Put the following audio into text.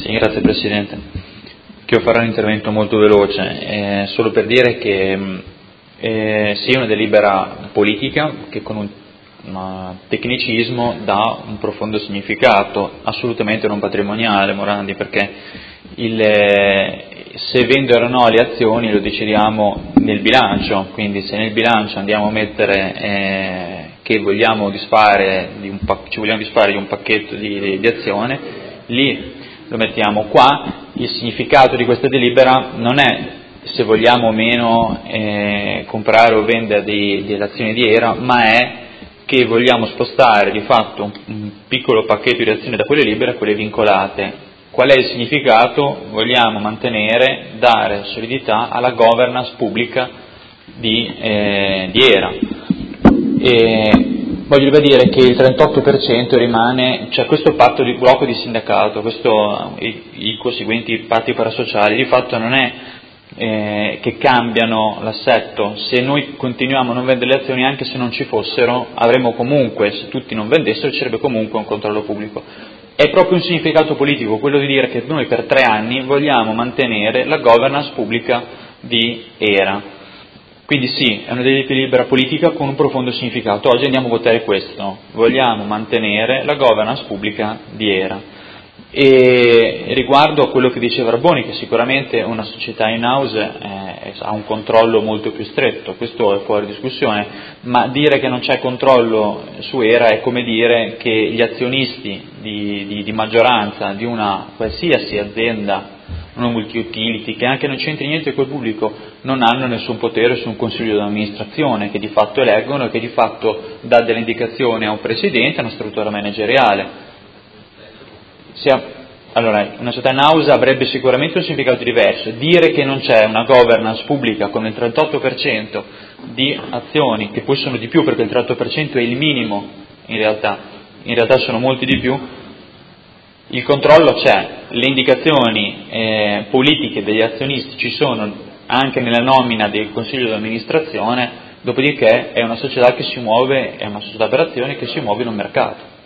Sì, grazie Presidente. Che io farò un intervento molto veloce, solo per dire che sia una delibera politica che con un tecnicismo dà un profondo significato, assolutamente non patrimoniale, Morandi, perché se vendere o no le azioni lo decidiamo nel bilancio, quindi se nel bilancio andiamo a mettere che vogliamo disfare ci vogliamo disfare di un pacchetto di azione, lì lo mettiamo. Qua il significato di questa delibera non è se vogliamo o meno comprare o vendere delle azioni di ERA, ma è che vogliamo spostare di fatto un piccolo pacchetto di azioni da quelle libere a quelle vincolate. Qual è il significato? Vogliamo mantenere, dare solidità alla governance pubblica di ERA. Voglio ribadire che il 38% rimane, cioè questo patto di blocco di sindacato, i conseguenti patti parasociali, di fatto non è che cambiano l'assetto. Se noi continuiamo a non vendere le azioni, anche se non ci fossero, avremo comunque, se tutti non vendessero, ci sarebbe comunque un controllo pubblico. È proprio un significato politico quello di dire che noi per 3 anni vogliamo mantenere la governance pubblica di ERA. Quindi sì, è una delibera politica con un profondo significato. Oggi andiamo a votare questo. Vogliamo mantenere la governance pubblica di ERA. E riguardo a quello che diceva Arboni, che sicuramente una società in house ha un controllo molto più stretto, questo è fuori discussione, ma dire che non c'è controllo su ERA è come dire che gli azionisti di maggioranza di una qualsiasi azienda, una multi-utility, che anche non c'entri niente col pubblico, non hanno nessun potere su un consiglio di amministrazione, che di fatto eleggono e che di fatto dà delle indicazioni a un presidente, a una struttura manageriale. Allora, una società in house avrebbe sicuramente un significato diverso. Dire che non c'è una governance pubblica con il 38% di azioni, che poi sono di più perché il 38% è il minimo in realtà sono molti di più, il controllo c'è, le indicazioni politiche degli azionisti ci sono anche nella nomina del consiglio di amministrazione, dopodiché è una società che si muove, è una società per azioni che si muove in un mercato.